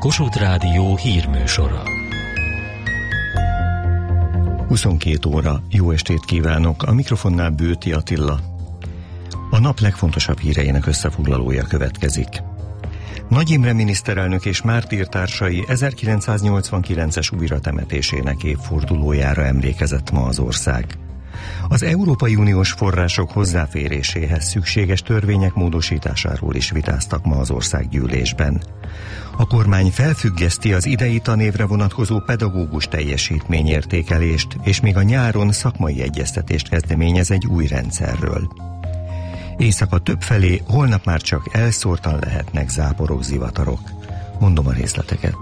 Kossuth Rádió hírműsora. 22 óra, jó estét kívánok, a mikrofonnál Bőti Attila. A nap legfontosabb híreinek összefoglalója következik. Nagy Imre miniszterelnök és mártírtársai 1989-es újratemetésének évfordulójára emlékezett ma az ország. Az Európai Uniós források hozzáféréséhez szükséges törvények módosításáról is vitáztak ma az országgyűlésben. A kormány felfüggeszti az idei tanévre vonatkozó pedagógus teljesítményértékelést, és még a nyáron szakmai egyeztetést kezdeményez egy új rendszerről. Éjszaka többfelé holnap már csak elszórtan lehetnek záporok, zivatarok. Mondom a részleteket.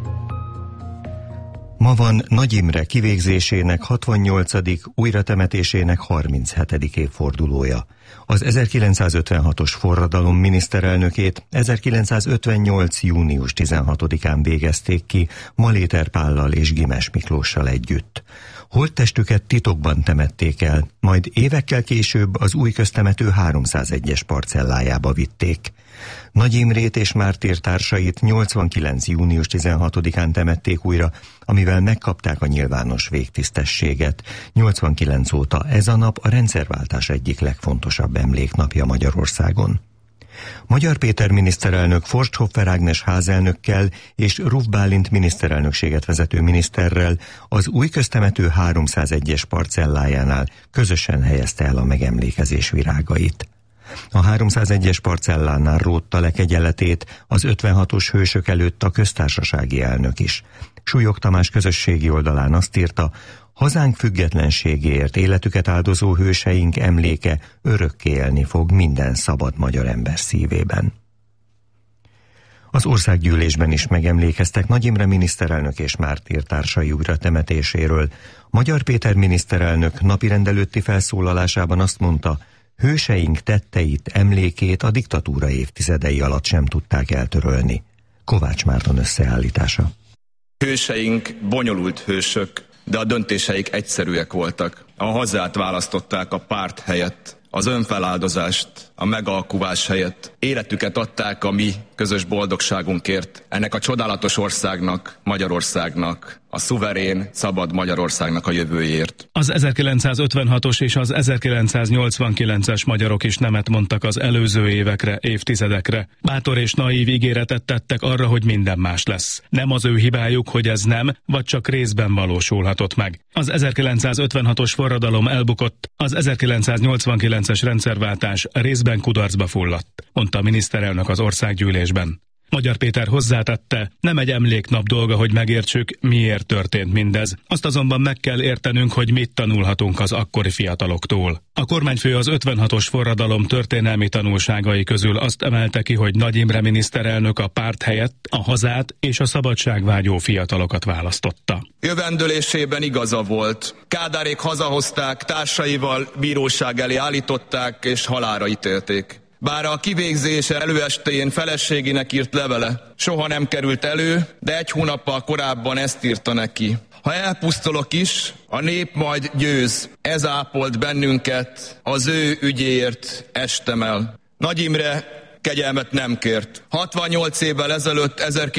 Ma van Nagy Imre kivégzésének 68., újratemetésének 37. évfordulója. Az 1956-os forradalom miniszterelnökét 1958. június 16-án végezték ki Maléter Pállal és Gimes Miklóssal együtt. Holttestüket titokban temették el, majd évekkel később az új köztemető 301-es parcellájába vitték. Nagy Imrét és mártírtársait 89. június 16-án temették újra, amivel megkapták a nyilvános végtisztességet. 89 óta ez a nap a rendszerváltás egyik legfontosabb emléknapja Magyarországon. Magyar Péter miniszterelnök Forsthoffer Ágnes házelnökkel és Ruf Bálint miniszterelnökséget vezető miniszterrel az új köztemető 301-es parcellájánál közösen helyezte el a megemlékezés virágait. A 301-es parcellánál rótta le kegyeletét az 56-os hősök előtt a köztársasági elnök is. Súlyog Tamás közösségi oldalán azt írta: hazánk függetlenségéért életüket áldozó hőseink emléke örökké élni fog minden szabad magyar ember szívében. Az országgyűlésben is megemlékeztek Nagy Imre miniszterelnök és mártírtársai újratemetéséről. Magyar Péter miniszterelnök napirend előtti felszólalásában azt mondta, hőseink tetteit, emlékét a diktatúra évtizedei alatt sem tudták eltörölni. Kovács Márton összeállítása. Hőseink bonyolult hősök, de a döntéseik egyszerűek voltak. A hazát választották a párt helyett, az önfeláldozást, a megalkuvás helyett. Életüket adták a mi közös boldogságunkért, ennek a csodálatos országnak, Magyarországnak, a szuverén, szabad Magyarországnak a jövőjéért. Az 1956-os és az 1989-es magyarok is nemet mondtak az előző évekre, évtizedekre. Bátor és naív ígéretet tettek arra, hogy minden más lesz. Nem az ő hibájuk, hogy ez nem, vagy csak részben valósulhatott meg. Az 1956-os forradalom elbukott, az 1989-es rendszerváltás részben kudarcba fulladt, mondta a miniszterelnök az országgyűlésben. Magyar Péter hozzátette, nem egy emléknap dolga, hogy megértsük, miért történt mindez. Azt azonban meg kell értenünk, hogy mit tanulhatunk az akkori fiataloktól. A kormányfő az 56-os forradalom történelmi tanulságai közül azt emelte ki, hogy Nagy Imre miniszterelnök a párt helyett a hazát és a szabadságvágyó fiatalokat választotta. Jövendőlésében igaza volt. Kádárék hazahozták, társaival bíróság elé állították és halálra ítélték. Bár a kivégzése előestéjén feleségének írt levele soha nem került elő, de egy hónappal korábban ezt írta neki. Ha elpusztulok is, a nép majd győz. Ez ápolt bennünket, az ő ügyéért estem el. Nagy Imre kegyelmet nem kért. 68 évvel ezelőtt,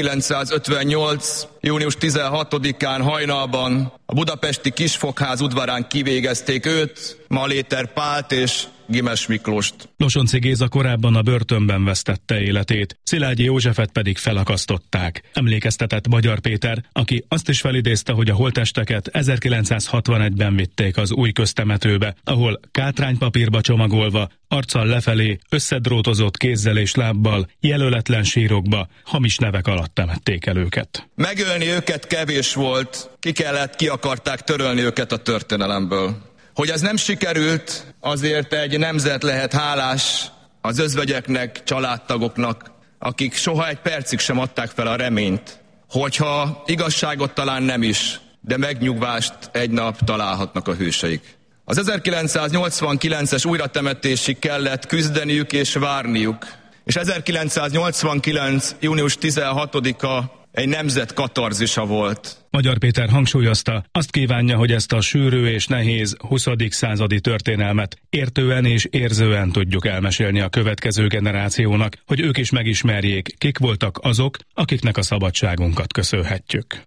1958. június 16-án hajnalban a budapesti Kisfokház udvarán kivégezték őt, Maléter Pált és Gimes Miklóst. Losonczy Géza korábban a börtönben vesztette életét, Szilágyi Józsefet pedig felakasztották. Emlékeztetett Magyar Péter, aki azt is felidézte, hogy a holttesteket 1961-ben vitték az új köztemetőbe, ahol kátránypapírba csomagolva, arccal lefelé, összedrótozott kézzel és lábbal, jelöletlen sírokba, hamis nevek alatt temették el őket. Megölni őket kevés volt, ki akarták törölni őket a történelemből. Hogy ez nem sikerült, azért egy nemzet lehet hálás az özvegyeknek, családtagoknak, akik soha egy percig sem adták fel a reményt, hogyha igazságot talán nem is, de megnyugvást egy nap találhatnak a hőseik. Az 1989-es újratemetésig kellett küzdeniük és várniuk, és 1989. június 16-a egy nemzet katarzisa volt. Magyar Péter hangsúlyozta, azt kívánja, hogy ezt a sűrű és nehéz 20. századi történelmet értően és érzően tudjuk elmesélni a következő generációnak, hogy ők is megismerjék, kik voltak azok, akiknek a szabadságunkat köszönhetjük.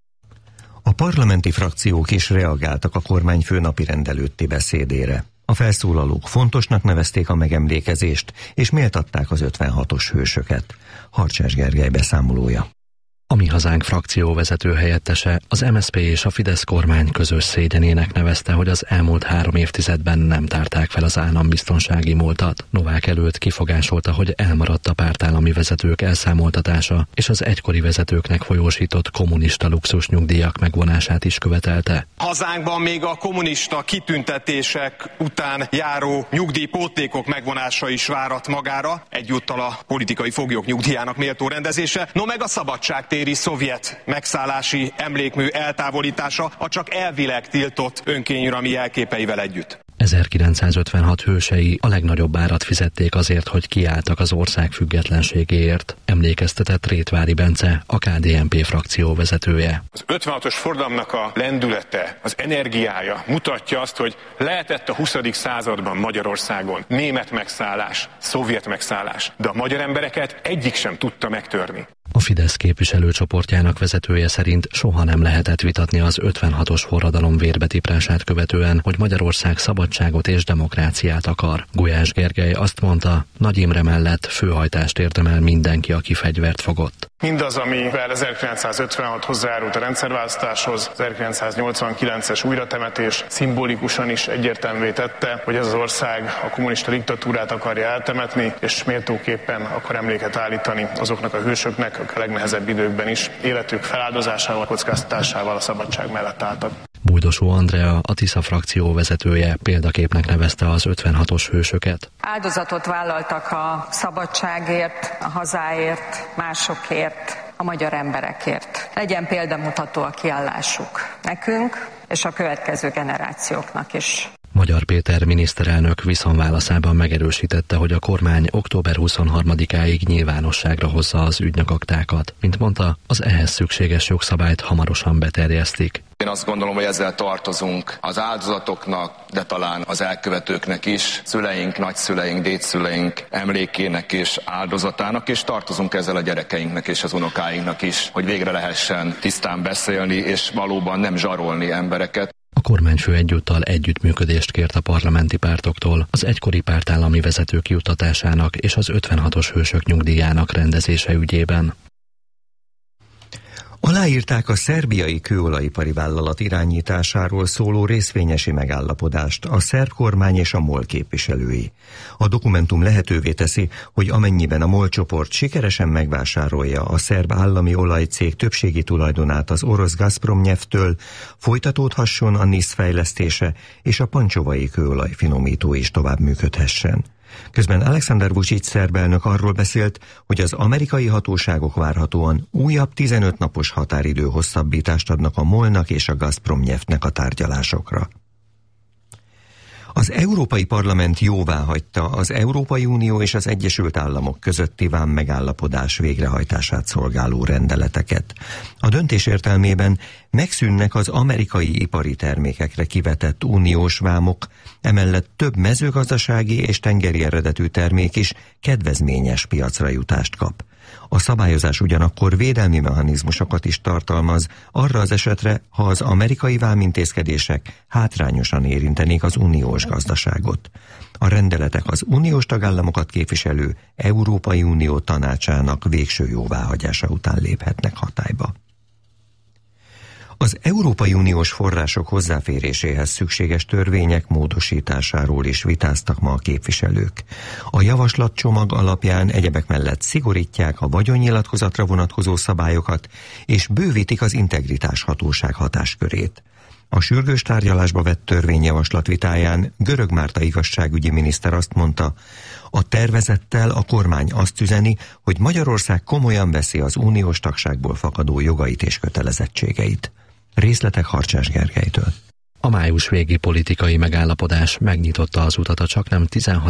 A parlamenti frakciók is reagáltak a kormányfő napirend előtti beszédére. A felszólalók fontosnak nevezték a megemlékezést, és méltatták az 56-os hősöket. Harcsás Gergely beszámolója. A Mi Hazánk frakció vezető helyettese az MSZP és a Fidesz kormány közös szégyenének nevezte, hogy az elmúlt 3 évtizedben nem tárták fel az állambiztonsági múltat. Novák előtt kifogásolta, hogy elmaradt a pártállami vezetők elszámoltatása, és az egykori vezetőknek folyósított kommunista luxus nyugdíjak megvonását is követelte. Hazánkban még a kommunista kitüntetések után járó nyugdíjpótlékok megvonása is várat magára, egyúttal a politikai foglyok nyugdíjának méltó rendezése, no meg a szabadságtéri szovjet megszállási emlékmű eltávolítása a csak elvileg tiltott önkényuralmi jelképeivel együtt. 1956 hősei a legnagyobb árat fizették azért, hogy kiálltak az ország függetlenségéért, emlékeztetett Rétvári Bence, a KDNP frakció vezetője. Az 56-os forradalomnak a lendülete, az energiája mutatja azt, hogy lehetett a 20. században Magyarországon német megszállás, szovjet megszállás, de a magyar embereket egyik sem tudta megtörni. A Fidesz képviselőcsoportjának vezetője szerint soha nem lehetett vitatni az 56-os forradalom vérbetiprását követően, hogy Magyarország szabadságot és demokráciát akar. Gulyás Gergely azt mondta, Nagy Imre mellett főhajtást érdemel mindenki, aki fegyvert fogott. Mindaz, amivel 1956 hozzájárult a rendszerváltozáshoz, 1989-es újratemetés szimbolikusan is egyértelművé tette, hogy ez az ország a kommunista diktatúrát akarja eltemetni, és méltóképpen akar emléket állítani azoknak a hősöknek, akik a legnehezebb időkben is életük feláldozásával, kockáztatásával a szabadság mellett álltak. Bújdosó Andrea, a Tisza frakció vezetője példaképnek nevezte az 56-os hősöket. Áldozatot vállaltak a szabadságért, a hazáért, másokért, a magyar emberekért. Legyen példamutató a kiállásuk nekünk és a következő generációknak is. Magyar Péter miniszterelnök viszonválaszában megerősítette, hogy a kormány október 23-áig nyilvánosságra hozza az ügynökaktákat. Mint mondta, az ehhez szükséges jogszabályt hamarosan beterjesztik. Én azt gondolom, hogy ezzel tartozunk az áldozatoknak, de talán az elkövetőknek is, szüleink, nagyszüleink, dédszüleink emlékének és áldozatának, és tartozunk ezzel a gyerekeinknek és az unokáinknak is, hogy végre lehessen tisztán beszélni, és valóban nem zsarolni embereket. A kormányfő egyúttal együttműködést kért a parlamenti pártoktól az egykori pártállami vezetők juttatásának és az 56-os hősök nyugdíjának rendezése ügyében. Aláírták a szerbiai kőolajipari vállalat irányításáról szóló részvényesi megállapodást a szerb kormány és a MOL képviselői. A dokumentum lehetővé teszi, hogy amennyiben a MOL csoport sikeresen megvásárolja a szerb állami olajcég többségi tulajdonát az orosz Gazpromnyeftől, folytatódhasson a NISZ fejlesztése és a pancsovai kőolaj finomító is tovább működhessen. Közben Alexander Vučić szerb elnök arról beszélt, hogy az amerikai hatóságok várhatóan újabb 15 napos határidő hosszabbítást adnak a MOL-nak és a Gazpromnyeftnek a tárgyalásokra. Az Európai Parlament jóváhagyta az Európai Unió és az Egyesült Államok közötti vám megállapodás végrehajtását szolgáló rendeleteket. A döntés értelmében megszűnnek az amerikai ipari termékekre kivetett uniós vámok, emellett több mezőgazdasági és tengeri eredetű termék is kedvezményes piacra jutást kap. A szabályozás ugyanakkor védelmi mechanizmusokat is tartalmaz arra az esetre, ha az amerikai vámintézkedések hátrányosan érintenék az uniós gazdaságot. A rendeletek az uniós tagállamokat képviselő Európai Unió tanácsának végső jóváhagyása után léphetnek hatályba. Az Európai Uniós források hozzáféréséhez szükséges törvények módosításáról is vitáztak ma a képviselők. A javaslatcsomag alapján egyebek mellett szigorítják a vagyonnyilatkozatra vonatkozó szabályokat, és bővítik az integritáshatóság hatáskörét. A sürgős tárgyalásba vett törvényjavaslat vitáján Görög Márta igazságügyi miniszter azt mondta, a tervezettel a kormány azt üzeni, hogy Magyarország komolyan veszi az uniós tagságból fakadó jogait és kötelezettségeit. Részletek Harcsás Gergelytől. A május végi politikai megállapodás megnyitotta az utat a csaknem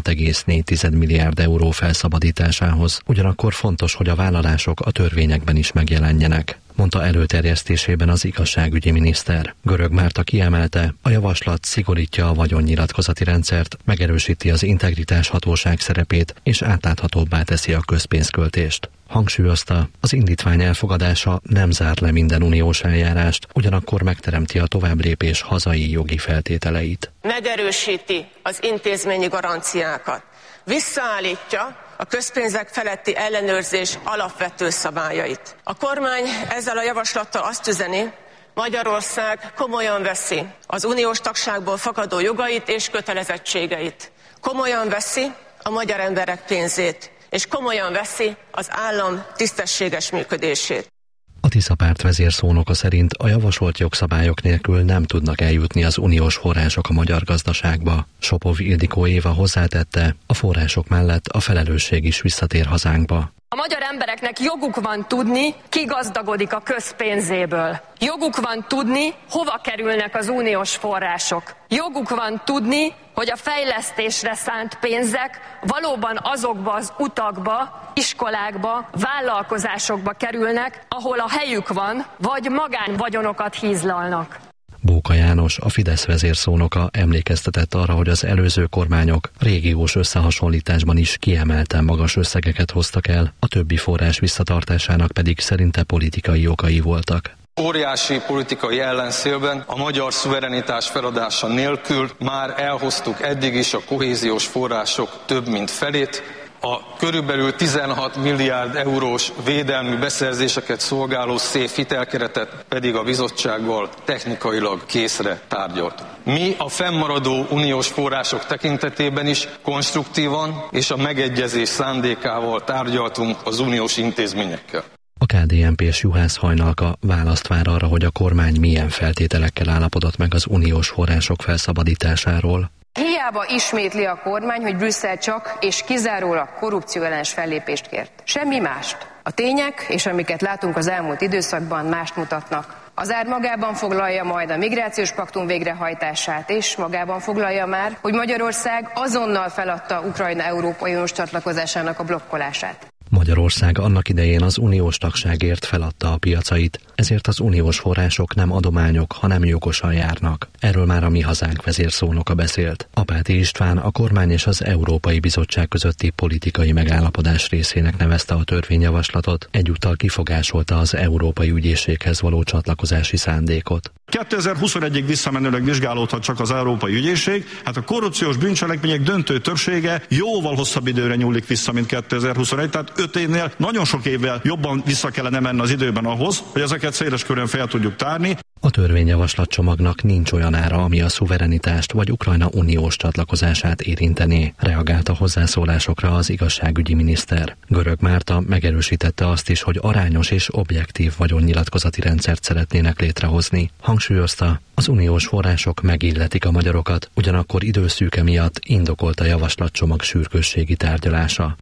16,4 milliárd euró felszabadításához, ugyanakkor fontos, hogy a vállalások a törvényekben is megjelenjenek, mondta előterjesztésében az igazságügyi miniszter. Görög Márta kiemelte, a javaslat szigorítja a vagyonnyilatkozati rendszert, megerősíti az integritás hatóság szerepét és átláthatóbbá teszi a közpénzköltést. Hangsúlyozta, az indítvány elfogadása nem zár le minden uniós eljárást, ugyanakkor megteremti a továbblépés hazai jogi feltételeit. Megerősíti az intézményi garanciákat, visszaállítja a közpénzek feletti ellenőrzés alapvető szabályait. A kormány ezzel a javaslattal azt üzeni, Magyarország komolyan veszi az uniós tagságból fakadó jogait és kötelezettségeit. Komolyan veszi a magyar emberek pénzét, és komolyan veszi az állam tisztességes működését. A Tisza párt vezérszónoka szerint a javasolt jogszabályok nélkül nem tudnak eljutni az uniós források a magyar gazdaságba. Sopov Ildikó Éva hozzátette, a források mellett a felelősség is visszatér hazánkba. A magyar embereknek joguk van tudni, ki gazdagodik a közpénzéből. Joguk van tudni, hova kerülnek az uniós források. Joguk van tudni, hogy a fejlesztésre szánt pénzek valóban azokba az utakba, iskolákba, vállalkozásokba kerülnek, ahol a helyük van, vagy magánvagyonokat hízlalnak. Bóka János, a Fidesz vezérszónoka emlékeztetett arra, hogy az előző kormányok régiós összehasonlításban is kiemelten magas összegeket hoztak el, a többi forrás visszatartásának pedig szerinte politikai okai voltak. Óriási politikai ellenszélben a magyar szuverenitás feladása nélkül már elhoztuk eddig is a kohéziós források több mint felét, a körülbelül 16 milliárd eurós védelmi beszerzéseket szolgáló SZÉF hitelkeretet pedig a bizottsággal technikailag készre tárgyalt. Mi a fennmaradó uniós források tekintetében is konstruktívan és a megegyezés szándékával tárgyaltunk az uniós intézményekkel. A KDNP-s Juhász Hajnalka választ vár arra, hogy a kormány milyen feltételekkel állapodott meg az uniós források felszabadításáról. Hiába ismétli a kormány, hogy Brüsszel csak és kizárólag korrupcióellenes fellépést kért. Semmi mást. A tények, és amiket látunk az elmúlt időszakban, mást mutatnak. Az ár magában foglalja majd a migrációs paktum végrehajtását, és magában foglalja már, hogy Magyarország azonnal feladta Ukrajna Európai Uniós csatlakozásának a blokkolását. Magyarország annak idején az uniós tagságért feladta a piacait, ezért az uniós források nem adományok, hanem jogosan járnak. Erről már a Mi Hazánk vezérszónoka beszélt. Apáti István a kormány és az Európai Bizottság közötti politikai megállapodás részének nevezte a törvényjavaslatot, egyúttal kifogásolta az Európai Ügyészséghez való csatlakozási szándékot. 2021-ig visszamenőleg vizsgálódhat csak az Európai Ügyészség, hát a korrupciós bűncselekmények döntő többsége jóval hosszabb időre nyúlik vissza, mint 2021, tehát 5 évnél nagyon sok évvel jobban vissza kellene menni az időben ahhoz, hogy ezeket széles körön fel tudjuk tárni. A törvényjavaslatcsomagnak nincs olyan ára, ami a szuverenitást vagy Ukrajna uniós csatlakozását érintené, reagált a hozzászólásokra az igazságügyi miniszter. Görög Márta megerősítette azt is, hogy arányos és objektív vagyonnyilatkozati rendszert szeretnének létrehozni. Hangsúlyozta, az uniós források megilletik a magyarokat, ugyanakkor időszűke miatt indokolt a javaslatcsomag sürgősségi tárgyalása.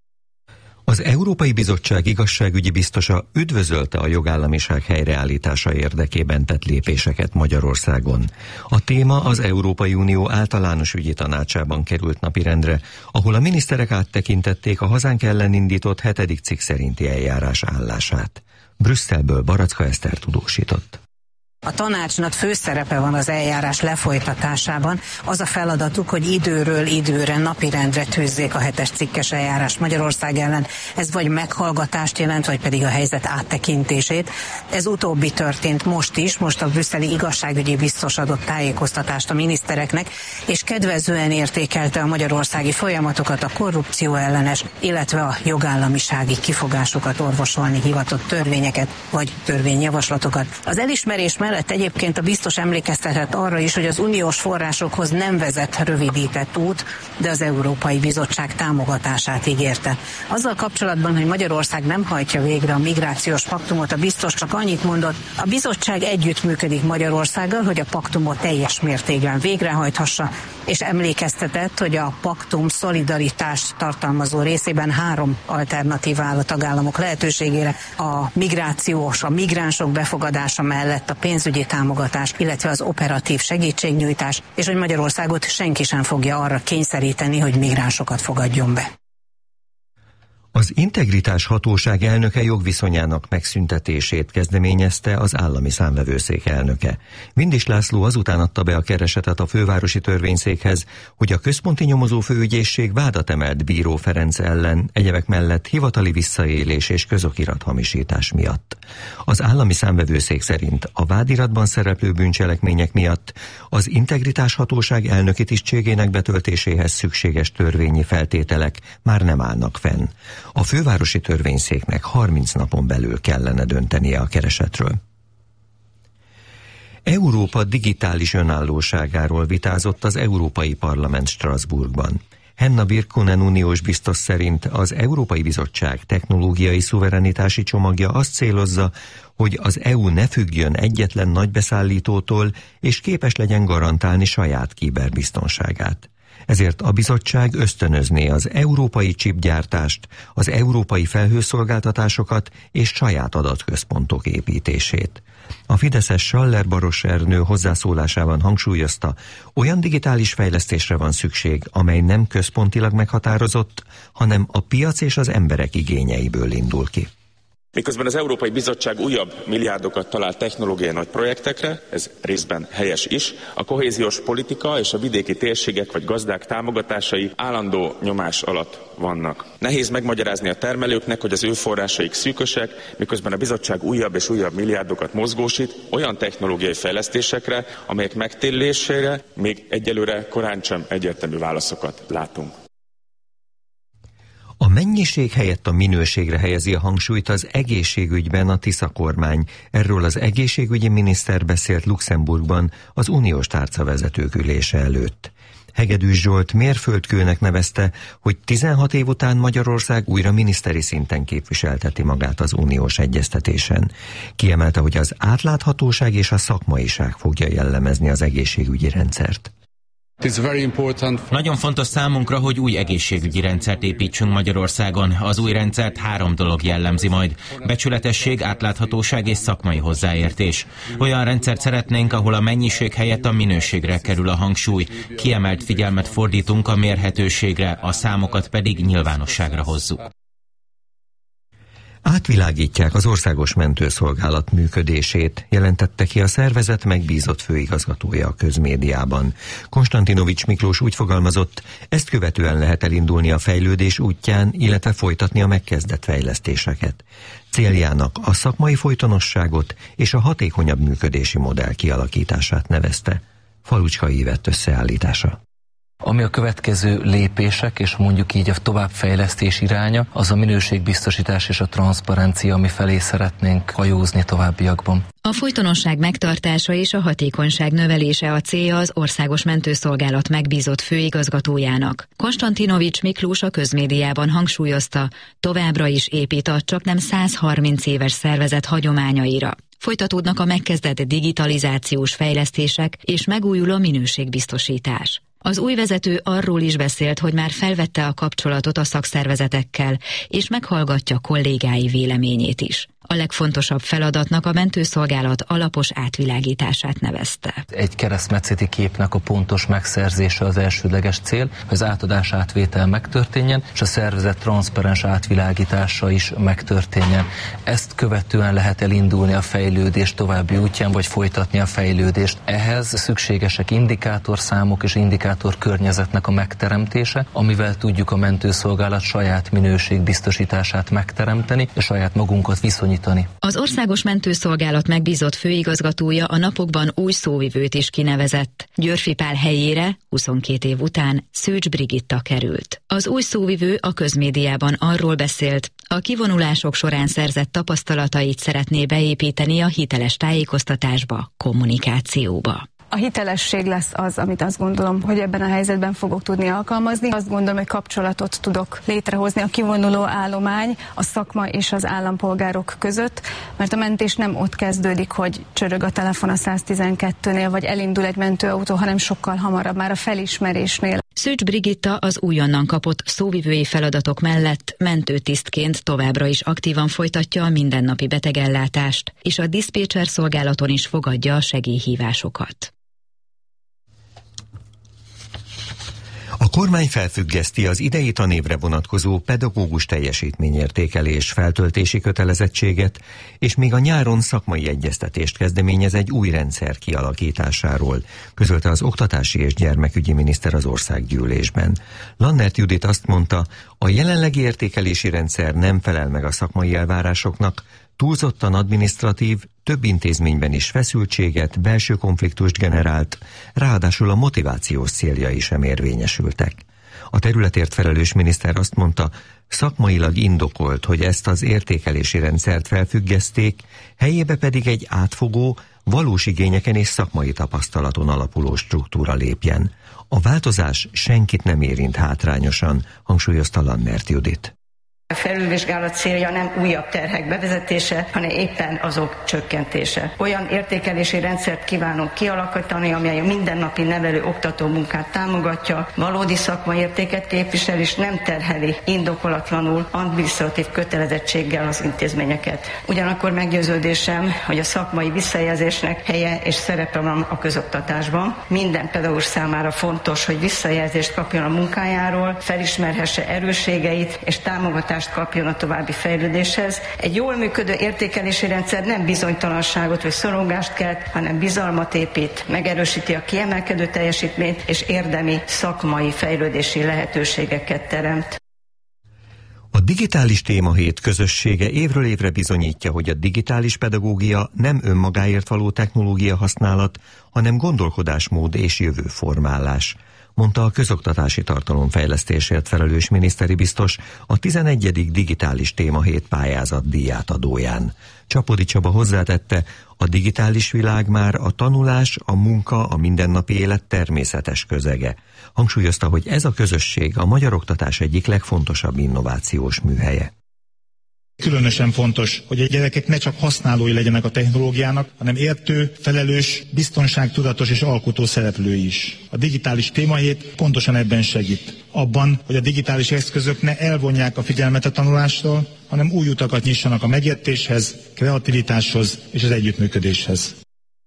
Az Európai Bizottság igazságügyi biztosa üdvözölte a jogállamiság helyreállítása érdekében tett lépéseket Magyarországon. A téma az Európai Unió általános ügyi tanácsában került napirendre, ahol a miniszterek áttekintették a hazánk ellen indított 7. cikk szerinti eljárás állását. Brüsszelből Baracka Eszter tudósított. A tanácsnak fő szerepe van az eljárás lefolytatásában. Az a feladatuk, hogy időről időre napirendre tűzzék a 7. cikkes eljárás Magyarország ellen. Ez vagy meghallgatást jelent, vagy pedig a helyzet áttekintését. Ez utóbbi történt most a brüsszeli igazságügyi biztos adott tájékoztatást a minisztereknek, és kedvezően értékelte a magyarországi folyamatokat, a korrupció ellenes, illetve a jogállamisági kifogásokat orvosolni hivatott törvényeket, vagy törvényjavaslatokat. Az elismerés mellett egyébként a biztos emlékeztetett arra is, hogy az uniós forrásokhoz nem vezet rövidített út, de az Európai Bizottság támogatását ígérte. Azzal kapcsolatban, hogy Magyarország nem hajtja végre a migrációs paktumot, a biztos csak annyit mondott, a bizottság együttműködik Magyarországgal, hogy a paktumot teljes mértékben végrehajthassa, és emlékeztetett, hogy a paktum szolidaritást tartalmazó részében 3 alternatíva áll a tagállamok lehetőségére: a migrációs, a migránsok befogadása mellett a pénzügyi támogatás, illetve az operatív segítségnyújtás, és hogy Magyarországot senki sem fogja arra kényszeríteni, hogy migránsokat fogadjon be. Az Integritás Hatóság elnöke jogviszonyának megszüntetését kezdeményezte az Állami Számvevőszék elnöke. Vindis László azután adta be a keresetet a fővárosi törvényszékhez, hogy a Központi Nyomozó Főügyészség vádat emelt Bíró Ferenc ellen, egyebek mellett hivatali visszaélés és közokirathamisítás miatt. Az Állami Számvevőszék szerint a vádiratban szereplő bűncselekmények miatt az Integritás Hatóság elnöki tisztségének betöltéséhez szükséges törvényi feltételek már nem állnak fenn. A fővárosi törvényszéknek 30 napon belül kellene döntenie a keresetről. Európa digitális önállóságáról vitázott az Európai Parlament Strasbourgban. Henna Virkkunen uniós biztos szerint az Európai Bizottság technológiai szuverenitási csomagja azt célozza, hogy az EU ne függjön egyetlen nagybeszállítótól, és képes legyen garantálni saját kiberbiztonságát. Ezért a bizottság ösztönözné az európai csipgyártást, az európai felhőszolgáltatásokat és saját adatközpontok építését. A fideszes Schaller Baros Ernő hozzászólásában hangsúlyozta, olyan digitális fejlesztésre van szükség, amely nem központilag meghatározott, hanem a piac és az emberek igényeiből indul ki. Miközben az Európai Bizottság újabb milliárdokat talál technológiai nagy projektekre, ez részben helyes is, a kohéziós politika és a vidéki térségek vagy gazdák támogatásai állandó nyomás alatt vannak. Nehéz megmagyarázni a termelőknek, hogy az ő forrásaik szűkösek, miközben a bizottság újabb és újabb milliárdokat mozgósít olyan technológiai fejlesztésekre, amelyek megtérülésére még egyelőre korán sem egyértelmű válaszokat látunk. A mennyiség helyett a minőségre helyezi a hangsúlyt az egészségügyben a Tisza kormány. Erről az egészségügyi miniszter beszélt Luxemburgban az uniós tárcavezetők ülése előtt. Hegedűs Zsolt mérföldkőnek nevezte, hogy 16 év után Magyarország újra miniszteri szinten képviselteti magát az uniós egyeztetésen. Kiemelte, hogy az átláthatóság és a szakmaiság fogja jellemezni az egészségügyi rendszert. Nagyon fontos számunkra, hogy új egészségügyi rendszert építsünk Magyarországon. Az új rendszert 3 dolog jellemzi majd: becsületesség, átláthatóság és szakmai hozzáértés. Olyan rendszert szeretnénk, ahol a mennyiség helyett a minőségre kerül a hangsúly. Kiemelt figyelmet fordítunk a mérhetőségre, a számokat pedig nyilvánosságra hozzuk. Átvilágítják az Országos Mentőszolgálat működését, jelentette ki a szervezet megbízott főigazgatója a közmédiában. Konstantinovics Miklós úgy fogalmazott, ezt követően lehet elindulni a fejlődés útján, illetve folytatni a megkezdett fejlesztéseket. Céljának a szakmai folytonosságot és a hatékonyabb működési modell kialakítását nevezte. Falucskai Ivett összeállítása. Ami a következő lépések, és mondjuk így a továbbfejlesztés iránya, az a minőségbiztosítás és a transzparencia, ami felé szeretnénk hajózni továbbiakban. A folytonosság megtartása és a hatékonyság növelése a célja az Országos Mentőszolgálat megbízott főigazgatójának. Konstantinovics Miklós a közmédiában hangsúlyozta, továbbra is épít a csaknem 130 éves szervezet hagyományaira. Folytatódnak a megkezdett digitalizációs fejlesztések és megújul a minőségbiztosítás. Az új vezető arról is beszélt, hogy már felvette a kapcsolatot a szakszervezetekkel, és meghallgatja kollégái véleményét is. A legfontosabb feladatnak a mentőszolgálat alapos átvilágítását nevezte. Egy keresztmetszeti képnek a pontos megszerzése az elsődleges cél, hogy az átadás átvétel megtörténjen, és a szervezet transzparens átvilágítása is megtörténjen. Ezt követően lehet elindulni a fejlődés további útján, vagy folytatni a fejlődést. Ehhez szükségesek indikátorszámok és indikátorkörnyezetnek a megteremtése, amivel tudjuk a mentőszolgálat saját minőségbiztosítását megteremteni, és saját magunkat viszonyítani. Az Országos Mentőszolgálat megbízott főigazgatója a napokban új szóvivőt is kinevezett. Györfi Pál helyére 22 év után Szűcs Brigitta került. Az új szóvivő a közmédiában arról beszélt, a kivonulások során szerzett tapasztalatait szeretné beépíteni a hiteles tájékoztatásba, kommunikációba. A hitelesség lesz az, amit azt gondolom, hogy ebben a helyzetben fogok tudni alkalmazni. Azt gondolom, hogy kapcsolatot tudok létrehozni a kivonuló állomány, a szakma és az állampolgárok között, mert a mentés nem ott kezdődik, hogy csörög a telefon a 112-nél, vagy elindul egy mentőautó, hanem sokkal hamarabb, már a felismerésnél. Szűcs Brigitta az újonnan kapott szóvivői feladatok mellett mentőtisztként továbbra is aktívan folytatja a mindennapi betegellátást, és a diszpécser szolgálaton is fogadja a segélyhívásokat. A kormány felfüggeszti az idei tanévre vonatkozó pedagógus teljesítményértékelés feltöltési kötelezettséget, és még a nyáron szakmai egyeztetést kezdeményez egy új rendszer kialakításáról, közölte az oktatási és gyermekügyi miniszter az országgyűlésben. Lannert Judit azt mondta, a jelenlegi értékelési rendszer nem felel meg a szakmai elvárásoknak, túlzottan adminisztratív, több intézményben is feszültséget, belső konfliktust generált, ráadásul a motivációs céljai sem érvényesültek. A területért felelős miniszter azt mondta, szakmailag indokolt, hogy ezt az értékelési rendszert felfüggeszték, helyébe pedig egy átfogó, valós igényeken és szakmai tapasztalaton alapuló struktúra lépjen. A változás senkit nem érint hátrányosan, hangsúlyozta Lannert Judit. A felülvizsgálat célja nem újabb terhek bevezetése, hanem éppen azok csökkentése. Olyan értékelési rendszert kívánunk kialakítani, amely a mindennapi nevelő-oktató munkát támogatja, valódi szakmai értéket képvisel, és nem terheli indokolatlanul adminisztratív kötelezettséggel az intézményeket. Ugyanakkor meggyőződésem, hogy a szakmai visszajelzésnek helye és szerepe van a közoktatásban. Minden pedagógus számára fontos, hogy visszajelzést kapjon a munkájáról, felismerhesse erősségeit és támogatást kapjon a további fejlődéshez. Egy jól működő értékelési rendszer nem bizonytalanságot vagy szorongást kelt, hanem bizalmat épít, megerősíti a kiemelkedő teljesítményt és érdemi szakmai fejlődési lehetőségeket teremt. A digitális témahét közössége évről évre bizonyítja, hogy a digitális pedagógia nem önmagáért való technológia használat, hanem gondolkodásmód és jövőformálás, mondta a közoktatási tartalomfejlesztésért felelős miniszteri biztos a 11. digitális témahét pályázat díjátadóján. Csapodi Csaba hozzátette, a digitális világ már a tanulás, a munka, a mindennapi élet természetes közege. Hangsúlyozta, hogy ez a közösség a magyar oktatás egyik legfontosabb innovációs műhelye. Különösen fontos, hogy a gyerekek ne csak használói legyenek a technológiának, hanem értő, felelős, biztonságtudatos és alkotó szereplői is. A digitális témahét pontosan ebben segít. Abban, hogy a digitális eszközök ne elvonják a figyelmet a tanulástól, hanem új utakat nyissanak a megértéshez, kreativitáshoz és az együttműködéshez.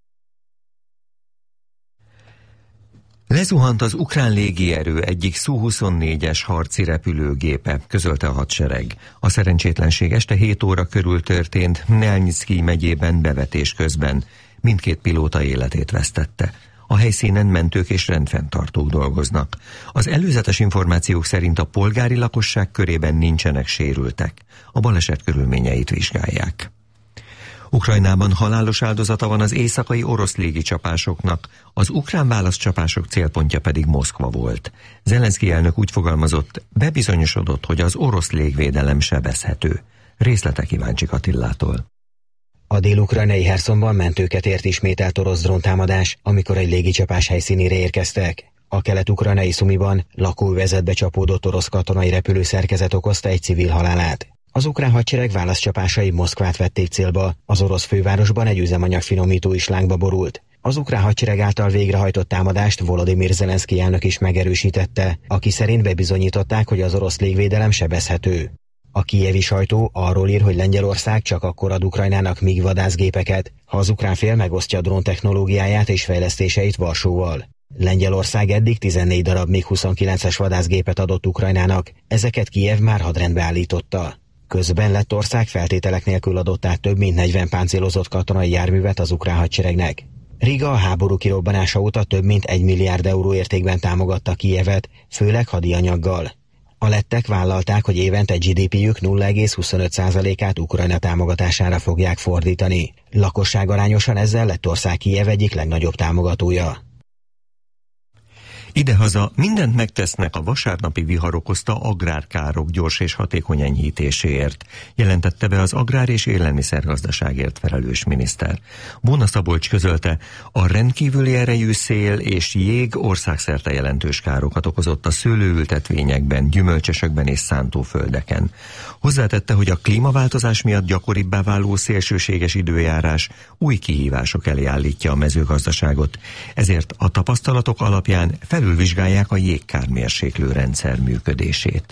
Lezuhant az ukrán légierő egyik Su-24-es harci repülőgépe, közölte a hadsereg. A szerencsétlenség este 7 óra körül történt Hmelnyszkij megyében bevetés közben. Mindkét pilóta életét vesztette. A helyszínen mentők és rendfenntartók dolgoznak. Az előzetes információk szerint a polgári lakosság körében nincsenek sérültek. A baleset körülményeit vizsgálják. Ukrajnában halálos áldozata van az éjszakai orosz légicsapásoknak, az ukrán válaszcsapások célpontja pedig Moszkva volt. Zelenszkij elnök úgy fogalmazott, bebizonyosodott, hogy az orosz légvédelem sebezhető. Részletek Iváncsik Attillától. A dél-ukrajnai Herszonban mentőket ért ismételt orosz dróntámadás, amikor egy légicsapás helyszínére érkeztek. A kelet-ukrajnai Szumiban lakóövezetbe csapódott orosz katonai repülőszerkezet okozta egy civil halálát. Az ukrán hadsereg válaszcsapásai Moszkvát vették célba, az orosz fővárosban egy üzemanyagfinomító is lángba borult. Az ukrán hadsereg által végrehajtott támadást Volodymyr Zelenszkij elnök is megerősítette, aki szerint bebizonyították, hogy az orosz légvédelem sebezhető. A kijevi sajtó arról ír, hogy Lengyelország csak akkor ad Ukrajnának MiG vadászgépeket, ha az ukrán fél megosztja a drón technológiáját és fejlesztéseit Varsóval. Lengyelország eddig 14 darab MiG-29-es vadászgépet adott Ukrajnának, ezeket Kijev már hadrendbe állította. Közben Lettország feltételek nélkül adott át több mint 40 páncélozott katonai járművet az ukrán hadseregnek. Riga a háború kirobbanása óta több mint 1 milliárd euró értékben támogatta Kijevet, főleg hadianyaggal. A lettek vállalták, hogy évente GDP-jük 0,25%-át Ukrajna támogatására fogják fordítani. Lakosságarányosan ezzel Lettország Kijev egyik legnagyobb támogatója. Idehaza mindent megtesznek a vasárnapi vihar okozta agrárkárok gyors és hatékony enyhítéséért, jelentette be az agrár- és élelmiszergazdaságért felelős miniszter. Bóna Szabolcs közölte, a rendkívüli erejű szél és jég országszerte jelentős károkat okozott a szőlőültetvényekben, gyümölcsösökben és szántóföldeken. Hozzátette, hogy a klímaváltozás miatt gyakoribbá váló szélsőséges időjárás új kihívások elé állítja a mezőgazdaságot, ezért a tapasztalatok alapján felülvizsgálják a jégkármérséklő rendszer működését.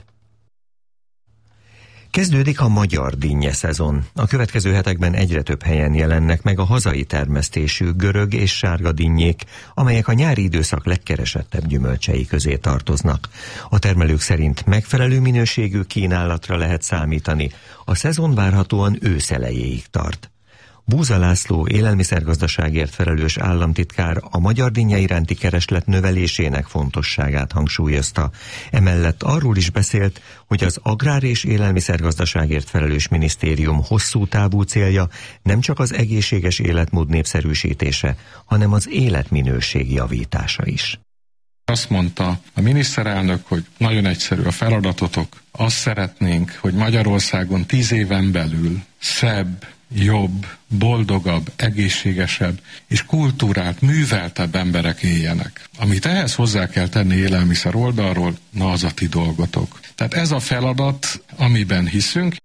Kezdődik a magyar dinnye szezon. A következő hetekben egyre több helyen jelennek meg a hazai termesztésű görög és sárga dinnyék, amelyek a nyári időszak legkeresettebb gyümölcsei közé tartoznak. A termelők szerint megfelelő minőségű kínálatra lehet számítani. A szezon várhatóan ősz elejéig tart. Búza László élelmiszergazdaságért felelős államtitkár a magyar dinnye iránti kereslet növelésének fontosságát hangsúlyozta. Emellett arról is beszélt, hogy az agrár- és élelmiszergazdaságért felelős minisztérium hosszú távú célja nem csak az egészséges életmód népszerűsítése, hanem az életminőség javítása is. Azt mondta a miniszterelnök, hogy nagyon egyszerű a feladatotok. Azt szeretnénk, hogy Magyarországon 10 éven belül szebb, jobb, boldogabb, egészségesebb és kultúrált, műveltebb emberek éljenek. Amit ehhez hozzá kell tenni élelmiszer oldalról, na az a ti dolgotok. Tehát ez a feladat, amiben hiszünk.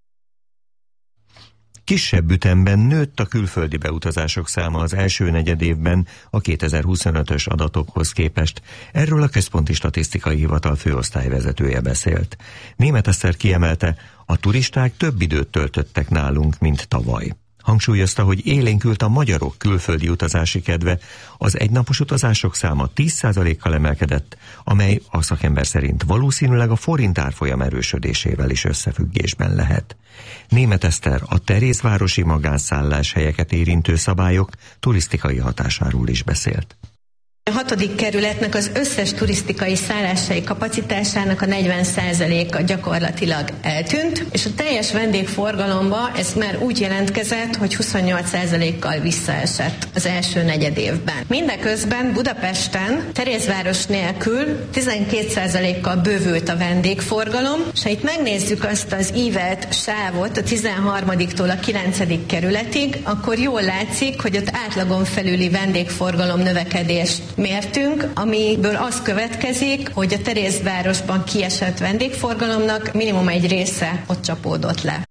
Kisebb ütemben nőtt a külföldi beutazások száma az első negyedévben a 2025-ös adatokhoz képest. Erről a Központi Statisztikai Hivatal főosztályvezetője beszélt. Németh Eszter kiemelte, a turisták több időt töltöttek nálunk, mint tavaly. Hangsúlyozta, hogy élénkült a magyarok külföldi utazási kedve, az egynapos utazások száma 10%-kal emelkedett, amely a szakember szerint valószínűleg a forint árfolyam erősödésével is összefüggésben lehet. Németh Eszter a terézvárosi magánszálláshelyeket érintő szabályok turisztikai hatásáról is beszélt. A 6. kerületnek az összes turisztikai szálláshelyi kapacitásának a 40%-a gyakorlatilag eltűnt, és a teljes vendégforgalomba ez már úgy jelentkezett, hogy 28%-kal visszaesett az első negyedévben. Mindeközben Budapesten Terézváros nélkül 12%-kal bővült a vendégforgalom, és ha itt megnézzük azt az ívelt sávot a 13-tól a 9. kerületig, akkor jól látszik, hogy ott átlagon felüli vendégforgalom növekedést mértünk, amiből az következik, hogy a Terézvárosban kiesett vendégforgalomnak minimum egy része ott csapódott le.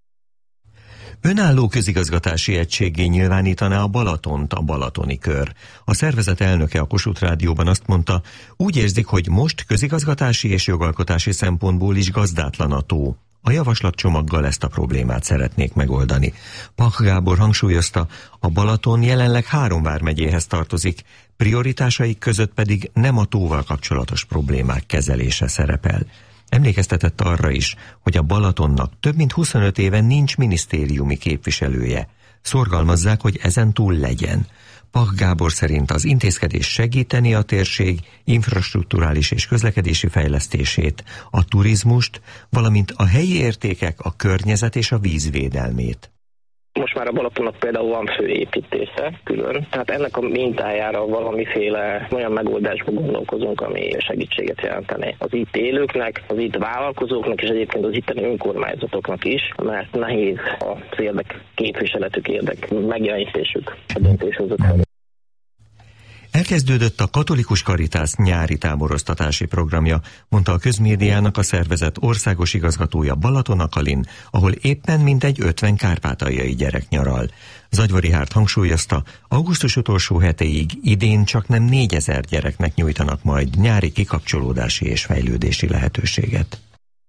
Önálló közigazgatási egységgé nyilvánítaná a Balatont a Balatoni Kör. A szervezet elnöke a Kossuth Rádióban azt mondta, úgy érzik, hogy most közigazgatási és jogalkotási szempontból is gazdátlan a tó. A javaslatcsomaggal ezt a problémát szeretnék megoldani. Pach Gábor hangsúlyozta, a Balaton jelenleg 3 vármegyéhez tartozik, prioritásaik között pedig nem a tóval kapcsolatos problémák kezelése szerepel. Emlékeztetett arra is, hogy a Balatonnak több mint 25 éve nincs minisztériumi képviselője. Szorgalmazzák, hogy ezen túl legyen. Pach Gábor szerint az intézkedés segíteni a térség infrastrukturális és közlekedési fejlesztését, a turizmust, valamint a helyi értékek, a környezet és a vízvédelmét. Most már a Balatonnak például van főépítése külön, tehát ennek a mintájára valamiféle olyan megoldásba gondolkozunk, ami segítséget jelentene az itt élőknek, az itt vállalkozóknak és egyébként az itteni önkormányzatoknak is, mert nehéz az érdekképviseletük, érdek megjelenítésük a döntéshozók felé. Elkezdődött a Katolikus Caritas nyári táboroztatási programja, mondta a közmédiának a szervezet országos igazgatója Balaton Akalin, ahol éppen mintegy 50 kárpátaljai gyerek nyaral. Zagyvari Hárt hangsúlyozta, augusztus utolsó hetéig idén csaknem 4000 gyereknek nyújtanak majd nyári kikapcsolódási és fejlődési lehetőséget.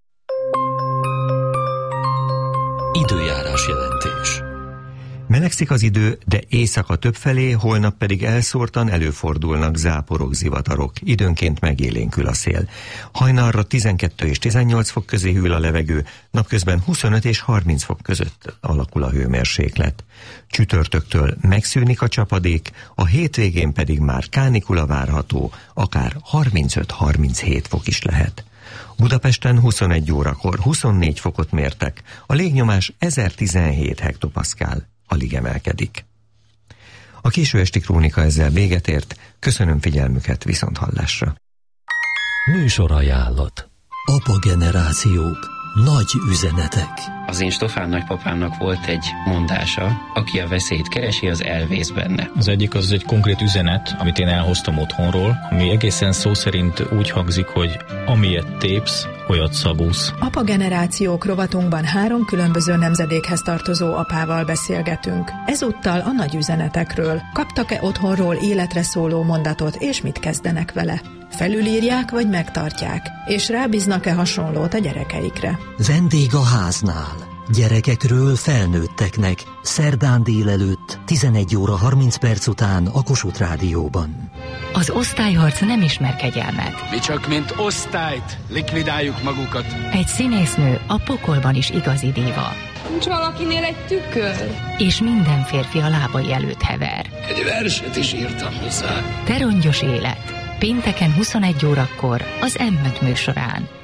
Időjárás jelentés. Melegszik az idő, de éjszaka többfelé, holnap pedig elszórtan előfordulnak záporok, zivatarok, időnként megélénkül a szél. Hajnalra 12 és 18 fok közé hűl a levegő, napközben 25 és 30 fok között alakul a hőmérséklet. Csütörtöktől megszűnik a csapadék, a hétvégén pedig már kánikula várható, akár 35-37 fok is lehet. Budapesten 21 órakor 24 fokot mértek, a légnyomás 1017 hektopaszkál. Alig emelkedik. A késő esti krónika ezzel véget ért, köszönöm figyelmüket, viszonthallásra. Műsorajánlat. Apa generációk, nagy üzenetek. Az én Stofán nagypapámnak volt egy mondása, aki a veszélyt keresi, az elvész benne. Az egyik az egy konkrét üzenet, amit én elhoztam otthonról, ami egészen szó szerint úgy hangzik, hogy amilyet tépsz, olyat szagúsz. Apa generációk rovatunkban 3 különböző nemzedékhez tartozó apával beszélgetünk. Ezúttal a nagy üzenetekről. Kaptak-e otthonról életre szóló mondatot, és mit kezdenek vele? Felülírják vagy megtartják, és rábíznak-e hasonlót a gyerekeikre? Vendég a háznál. Gyerekekről felnőtteknek. Szerdán délelőtt, 11 óra 30 perc után a Kossuth Rádióban. Az osztályharc nem ismer kegyelmet. Mi csak mint osztályt likvidáljuk magukat. Egy színésznő a pokolban is igazi díva. Nincs valakinél egy tükör? És minden férfi a lábai előtt hever. Egy verset is írtam hozzá. Te rongyos élet. Pénteken 21 órakor az M5 műsorán.